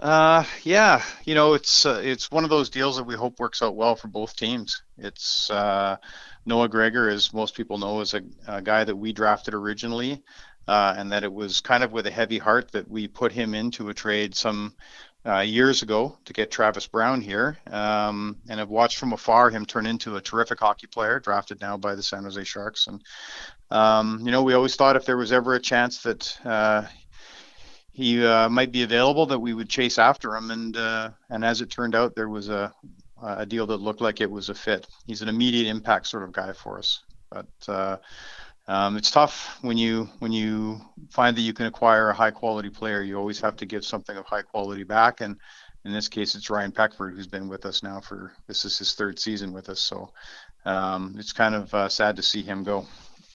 Yeah, it's one of those deals that we hope works out well for both teams. It's Noah Gregor, as most people know, is a guy that we drafted originally, and that it was kind of with a heavy heart that we put him into a trade some years ago to get Travis Brown here. And I've watched from afar him turn into a terrific hockey player, drafted now by the San Jose Sharks. And we always thought if there was ever a chance that he might be available, that we would chase after him. And as it turned out, there was a deal that looked like it was a fit. He's an immediate impact sort of guy for us. But it's tough when you find that you can acquire a high quality player. You always have to give something of high quality back. And in this case, it's Ryan Peckford, who's been with us now this is his third season with us. So it's kind of sad to see him go.